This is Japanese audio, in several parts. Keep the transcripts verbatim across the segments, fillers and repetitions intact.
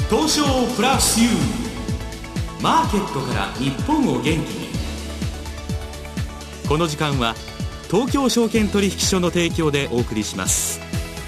東証プラス ユー マーケットから日本を元気に。この時間は東京証券取引所の提供でお送りします。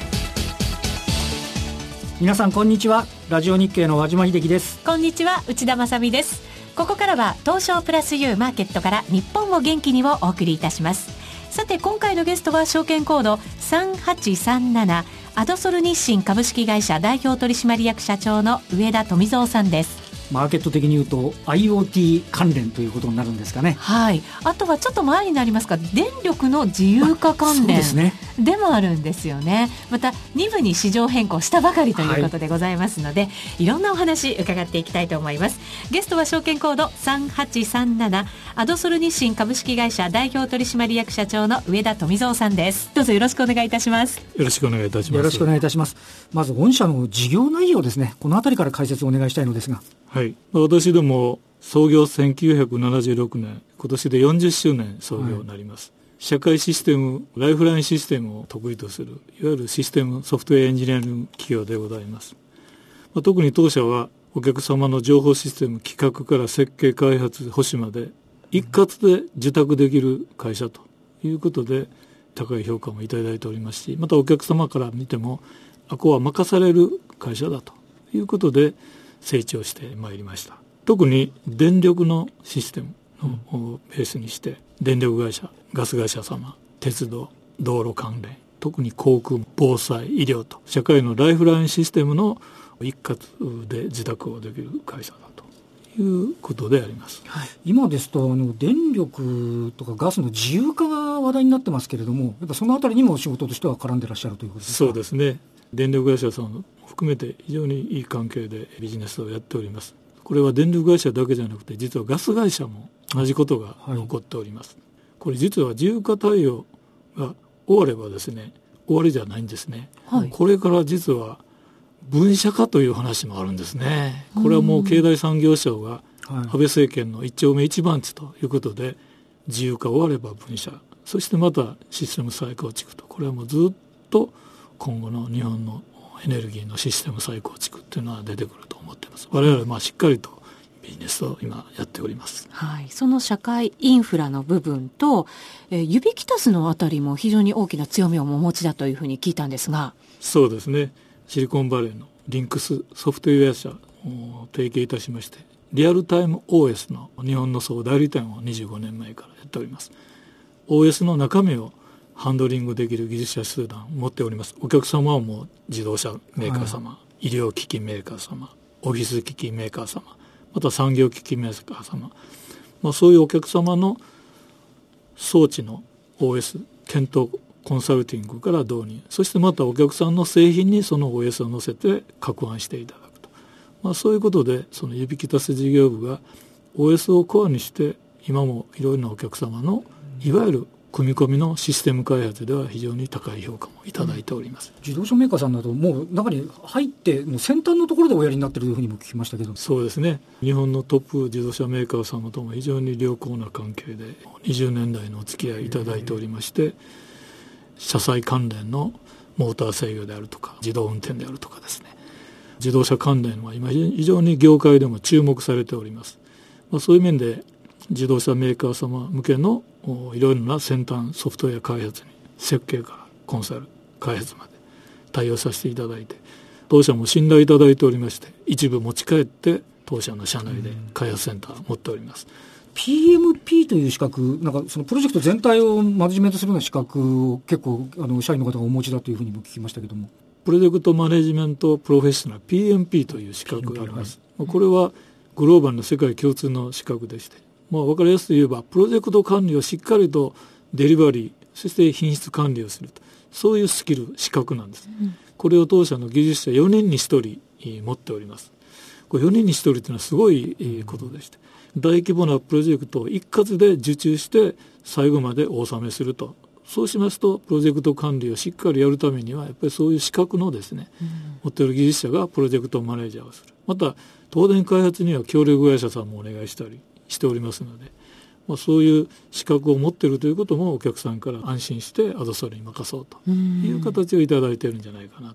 皆さんこんにちは。ラジオ日経の和島秀樹です。 こんにちは、内田まさみです。ここからは東証プラス ユー マーケットから日本を元気にをお送りいたします。さて今回のゲストは証券コードさんはちさんななアドソル日清株式会社代表取締役社長の上田富蔵さんです。 マーケット的に言うと IoT 関連ということになるんですかね。 はい。あとはちょっと前になりますが電力の自由化関連でもあるんですよね。またに部に市場変更したばかりということでございますので、はい、いろんなお話伺っていきたいと思います。ゲストは証券コードさんはちさんななアドソル日清株式会社代表取締役社長の上田富蔵さんです。どうぞよろしくお願いいたします。 よろしくお願いいたします。 よろしくお願いいたします。まず御社の事業内容ですね、このあたりから解説をお願いしたいのですが。 はい、私ども創業せんきゅうひゃくななじゅうろくねん、今年でよんじゅっしゅうねん創業になります、はい、社会システム、ライフラインシステムを得意とするいわゆるシステムソフトウェアエンジニアリング企業でございます。まあ、特に当社はお客様の情報システム企画から設計開発保守まで一括で受託できる会社ということで高い評価もいただいておりますし、またお客様から見てもあこは任される会社だということで成長してまいりました。特に電力のシステムをベースにして、電力会社、ガス会社様、鉄道、道路関連、特に航空、防災、医療と社会のライフラインシステムの一括で受託をできる会社だということであります、 はい、今ですとあの電力とかガスの自由化が話題になってますけれども、やっぱそのあたりにも仕事としては絡んでらっしゃるということですか。 そうですね。電力会社さんを含めて非常にいい関係でビジネスをやっております。これは電力会社だけじゃなくて実はガス会社も同じことが起こっております、はい、これ実は自由化対応が終わればですね終わりじゃないんですね、はい、これから実は分社化という話もあるんですね。これはもう経済産業省が安倍政権の一丁目一番地ということで自由化終われば分社、そしてまたシステム再構築と、これはもうずっと今後の日本のエネルギーのシステム再構築っていうのは出てくると思っています。我々はまあしっかりとビジネスを今やっております、 はい、その社会インフラの部分と、えー、ユビキタスのあたりも非常に大きな強みをお持ちだというふうに聞いたんですが。 そうですね。シリコンバレーのリンクスソフトウェア社を提携いたしまして、リアルタイム オーエス の日本の総代理店をにじゅうごねんまえからやっております。 オーエス の中身をハンドリングできる技術者集団を持っております。お客様はもう自動車メーカー様、はい、医療機器メーカー様、オフィス機器メーカー様、また産業機器メーカー様、まあ、そういうお客様の装置の オーエス 検討コンサルティングから導入、そしてまたお客さんの製品にその オーエス を載せて攪拌していただくと、まあ、そういうことでそのユビキタス事業部が オーエス をコアにして今もいろいろなお客様のいわゆる組み込みのシステム開発では非常に高い評価もいただいております、 うん、自動車メーカーさんなどもう中に入ってもう先端のところでおやりになっているというふうにも聞きましたけど。 そうですね。日本のトップ自動車メーカー様とも非常に良好な関係でにじゅうねんだいのお付き合いいただいておりまして、車載関連のモーター制御であるとか自動運転であるとかですね、自動車関連は今非常に業界でも注目されております、まあ、そういう面で自動車メーカー様向けのいろいろな先端ソフトウェア開発に設計からコンサル開発まで対応させていただいて、当社も信頼いただいておりまして一部持ち帰って当社の社内で開発センターを持っております。 ピーエムピー という資格、なんかそのプロジェクト全体をマネジメントするような資格を結構あの社員の方がお持ちだというふうにも聞きましたけども。 プロジェクトマネジメントプロフェッショナル ピーエムピー という資格があります、はい、これはグローバルの世界共通の資格でして、まあ、分かりやすく言えばプロジェクト管理をしっかりとデリバリー、そして品質管理をすると、そういうスキル資格なんです、うん、これを当社の技術者よにんにひとり持っております。これよにんにひとりというのはすごいことでして、大規模なプロジェクトを一括で受注して最後までお納めすると。そうしますとプロジェクト管理をしっかりやるためにはやっぱりそういう資格のですね、うん、持っている技術者がプロジェクトマネージャーをする。また東電開発には協力会社さんもお願いしたりしておりますので、まあ、そういう資格を持っているということもお客さんから安心してアドソルに任そうという形をいただいているんじゃないかなと、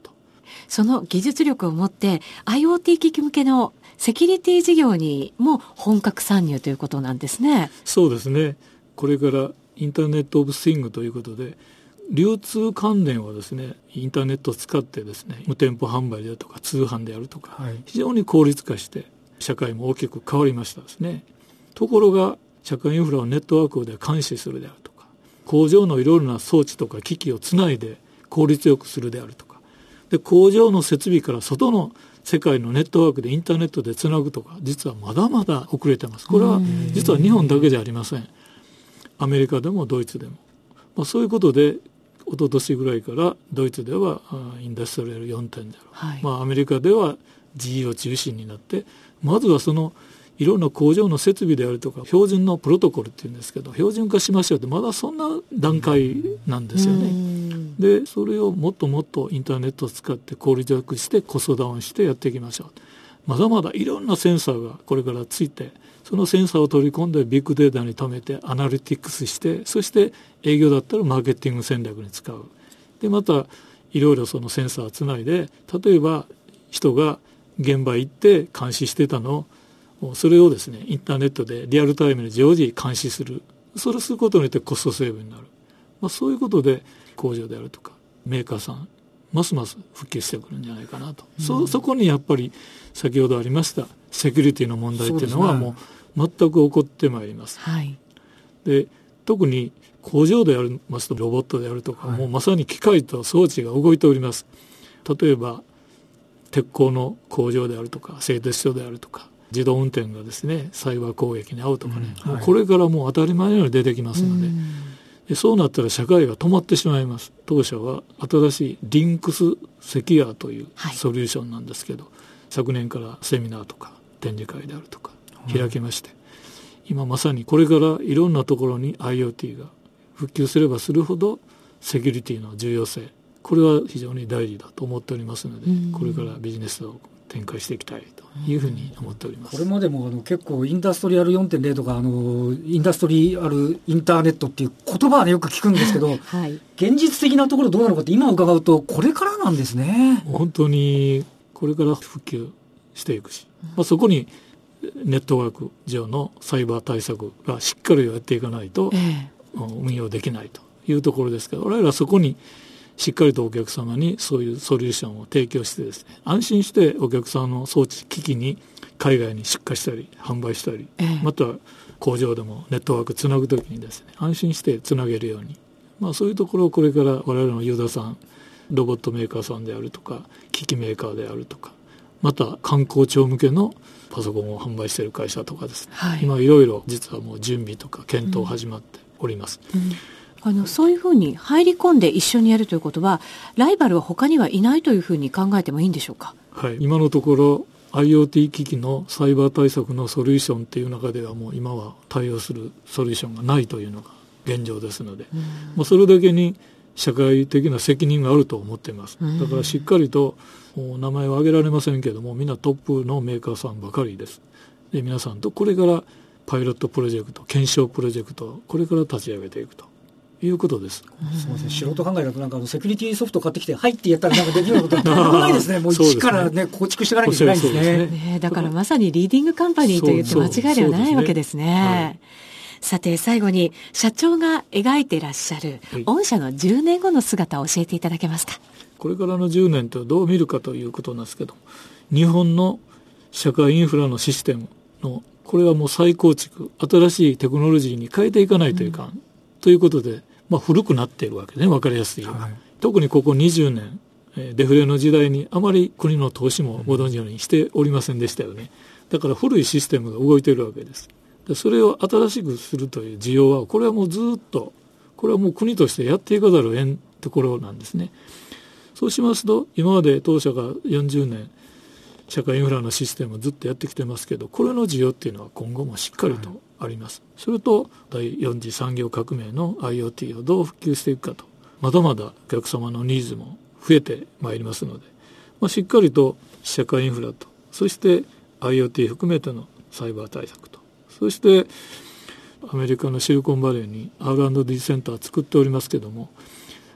その技術力を持って IoT 機器向けのセキュリティ事業にも本格参入ということなんですね。 そうですね。これからインターネットオブスイングということで、流通関連はですね、インターネットを使ってですね、無店舗販売であるとか通販であるとか、はい、非常に効率化して社会も大きく変わりましたですね。ところが社会インフラをネットワークで監視するであるとか、工場のいろいろな装置とか機器をつないで効率よくするであるとか、で工場の設備から外の世界のネットワークでインターネットでつなぐとか、実はまだまだ遅れてます。これは実は日本だけじゃありません。アメリカでもドイツでも、まあ、そういうことで一昨年ぐらいからドイツではインダストリアルよんてんゼロ、はい、まあ、アメリカでは ジーイー を中心になって、まずはそのいろんな工場の設備であるとか標準のプロトコルっていうんですけど、標準化しましょうって、まだそんな段階なんですよね。でそれをもっともっとインターネットを使って効率よくしてコストダウンしてやっていきましょう。まだまだいろんなセンサーがこれからついて、そのセンサーを取り込んでビッグデータに留めてアナリティクスして、そして営業だったらマーケティング戦略に使う。でまたいろいろそのセンサーをつないで、例えば人が現場行って監視してたのを、それをですねインターネットでリアルタイムで常時監視する。それをすることによってコストセーブになる。まあ、そういうことで工場であるとかメーカーさんますます復旧してくるんじゃないかなと、うん、そ, そこにやっぱり先ほどありましたセキュリティの問題っていうのはもう全く起こってまいります、はい、で特に工場でありますとロボットであるとか、はい、もうまさに機械と装置が動いております。例えば鉄鋼の工場であるとか製鉄所であるとか自動運転がですねサイバー攻撃に遭うとかね、うんはい、もうこれからもう当たり前のように出てきますので、うんでそうなったら社会が止まってしまいます。当社は新しいリンクスセキュアというソリューションなんですけど、はい、昨年からセミナーとか展示会であるとか開きまして、うん、今まさにこれからいろんなところに IoT が普及すればするほどセキュリティの重要性、これは非常に大事だと思っておりますので、うん、これからビジネスを展開していきたいというふうに思っております。 これまでもあの結構インダストリアル よんてんゼロ とかあのインダストリアルインターネットっていう言葉は、ね、よく聞くんですけど、はい、現実的なところどうなのかって今伺うとこれからなんですね。 本当にこれから普及していくし、まあ、そこにネットワーク上のサイバー対策がしっかりやっていかないと、えー、運用できないというところですから、我々はそこにしっかりとお客様にそういうソリューションを提供してですね、安心してお客さんの装置機器に海外に出荷したり販売したり、ええ、また工場でもネットワークつなぐときにですね安心してつなげるように、まあ、そういうところをこれから我々のユーザーさん、ロボットメーカーさんであるとか機器メーカーであるとか、また観光庁向けのパソコンを販売している会社とかですね、はい、今いろいろ実はもう準備とか検討始まっております、うんうん、 あのそういうふうに入り込んで一緒にやるということはライバルは他にはいないというふうに考えてもいいんでしょうか。 はい、今のところ IoT 機器のサイバー対策のソリューションっていう中ではもう今は対応するソリューションがないというのが現状ですので、まあ、それだけに社会的な責任があると思っています。だからしっかりと名前は挙げられませんけれどもみんなトップのメーカーさんばかりです。で皆さんとこれからパイロットプロジェクト、検証プロジェクト、これから立ち上げていくということです。 すみません、素人考えだとなんかあのセキュリティソフト買ってきて入ってやったらなんかできることはないですね。もう一からね構築していかなきゃいけないんですね。ですね、 ね、だからまさにリーディングカンパニーと言って間違いではないわけですね。はい、さて最後に社長が描いていらっしゃる御社のじゅうねんごの姿を教えていただけますか。 これからのじゅうねんとどう見るかということなんですけど、日本の社会インフラのシステムのこれはもう再構築、新しいテクノロジーに変えていかないといかん、うん、ということで、まあ、古くなっているわけね、分かりやすい、はい、特にここにじゅうねん、えー、デフレの時代にあまり国の投資もご存知のようにしておりませんでしたよね。だから古いシステムが動いているわけです。でそれを新しくするという需要はこれはもうずっとこれはもう国としてやっていかざるを得んところなんですね。そうしますと今まで当社がよんじゅうねん社会インフラのシステムをずっとやってきてますけど、これの需要っていうのは今後もしっかりとあります、はい、それとだいよん次産業革命の IoT をどう普及していくかと、まだまだお客様のニーズも増えてまいりますので、まあ、しっかりと社会インフラとそして IoT 含めてのサイバー対策と、そしてアメリカのシリコンバレーに アールアンドディー センター作っておりますけども、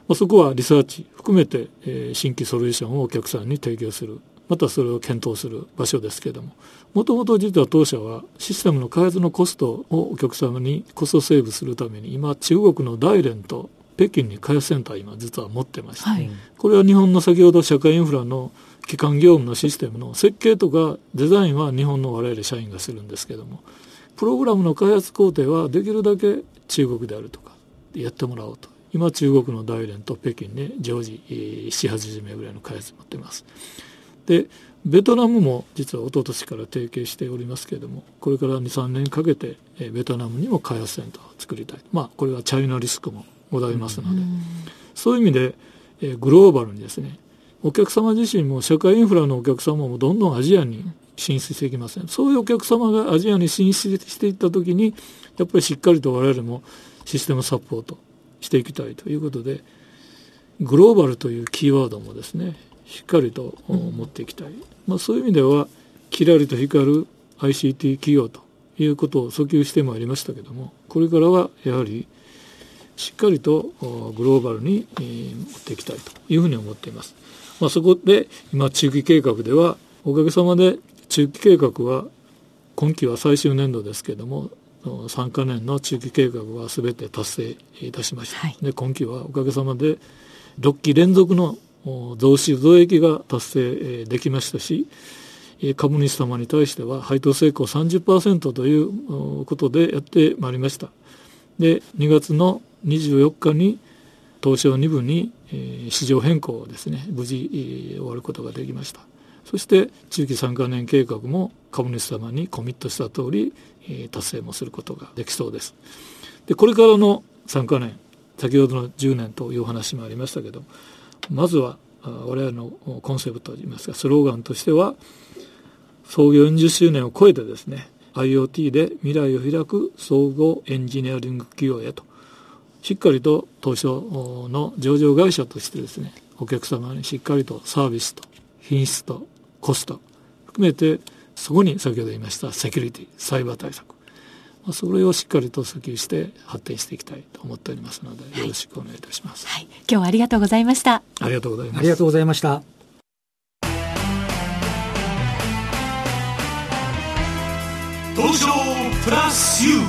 まあ、そこはリサーチ含めて、えー、新規ソリューションをお客さんに提供する、またそれを検討する場所ですけれども、もともと実は当社はシステムの開発のコストをお客様にコストセーブするために、今中国の大連と北京に開発センター今実は持ってまして、はい、これは日本の先ほど社会インフラの基幹業務のシステムの設計とかデザインは日本の我々社員がするんですけども、プログラムの開発工程はできるだけ中国であるとかやってもらおうと、今中国の大連と北京で常時なな、はち名ぐらいの開発を持っています。でベトナムも実は一昨年から提携しておりますけれども、これからに、さんねんかけてベトナムにも開発センターを作りたい、まあこれはチャイナリスクもございますので、そういう意味でグローバルにですね、お客様自身も社会インフラのお客様もどんどんアジアに進出していきますね。そういうお客様がアジアに進出していったときに、やっぱりしっかりと我々もシステムサポートしていきたいということで、グローバルというキーワードもですね、しっかりと持っていきたい、うん、まあ、そういう意味ではキラリと光る アイシーティー 企業ということを訴求してまいりましたけども、これからはやはりしっかりとグローバルに持っていきたいというふうに思っています。まあ、そこで今中期計画では、おかげさまで中期計画は今期は最終年度ですけれども、さんかねんの中期計画は全て達成いたしました、はい、で今期はおかげさまでろっき連続の増収増益が達成できましたし、株主様に対しては配当成功 さんじゅっパーセント ということでやってまいりました。でにがつのにじゅうよっかに東証に部に市場変更をですね、無事終わることができました。そして中期さんかねん計画も株主様にコミットした通り達成もすることができそうです。でこれからのさんかねん、先ほどのじゅうねんというお話もありましたけど、まずは我々のコンセプトといいますかスローガンとしては、創業よんじゅっしゅうねんを超えてですね、 IoT で未来を開く総合エンジニアリング企業へと、しっかりと東証の上場会社としてですね、お客様にしっかりとサービスと品質とコスト含めて、そこに先ほど言いましたセキュリティ、サイバー対策、それをしっかりと訴求して発展していきたいと思っておりますので、よろしくお願いいたします、 はいはい、今日はありがとうございました。 ありがとうございます。 ありがとうございました。 東証プラス U、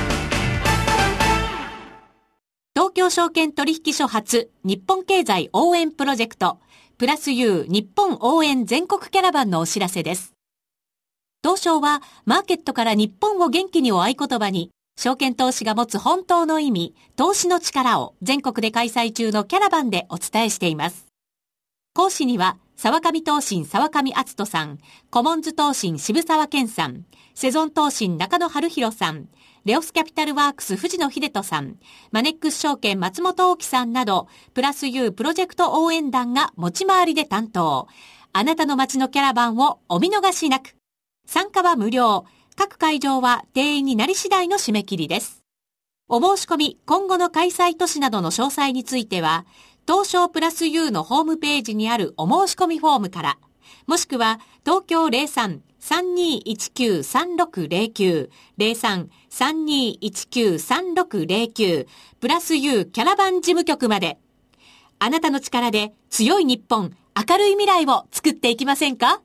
東京証券取引所発日本経済応援プロジェクトプラス U 日本応援全国キャラバンのお知らせです。東証はマーケットから日本を元気にを合言葉に、証券投資が持つ本当の意味、投資の力を全国で開催中のキャラバンでお伝えしています。講師には沢上投信沢上篤人さん、コモンズ投信渋沢健さん、セゾン投信中野春弘さん、レオスキャピタルワークス藤野秀人さん、マネックス証券松本大樹さんなど、プラス U プロジェクト応援団が持ち回りで担当。あなたの街のキャラバンをお見逃しなく。参加は無料。各会場は定員になり次第の締め切りです。お申し込み、今後の開催都市などの詳細については、東証プラス U のホームページにあるお申し込みフォームから、もしくは東京 ゼロさん さんにいちきゅう さんろくゼロきゅう ゼロさん さんにいちきゅう さんろくゼロきゅうプラス U キャラバン事務局まで。あなたの力で強い日本、明るい未来を作っていきませんか？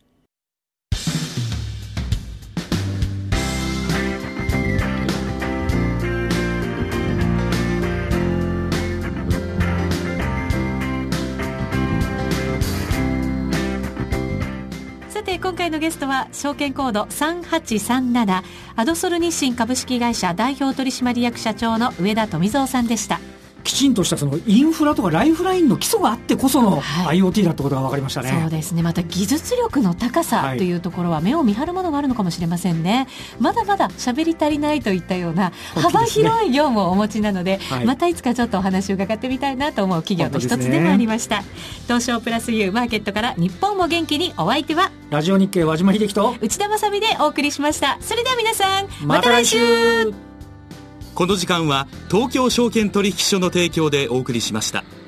さて今回のゲストは証券コードさんはちさんななアドソル日清株式会社代表取締役社長の上田富蔵さんでした。 きちんとしたそのインフラとかライフラインの基礎があってこその IoT だってことが分かりましたね、はい、 そうですね。また技術力の高さというところは目を見張るものがあるのかもしれませんね。まだまだ喋り足りないといったような幅広い業務をお持ちなので、はい、またいつかちょっとお話を伺ってみたいなと思う企業の一つでもありました、ね、東証プラス U マーケットから日本も元気に、お相手はラジオ日経和島秀樹と内田まさみでお送りしました。それでは皆さんまた来週、また来週。 この時間は東京証券取引所の提供でお送りしました。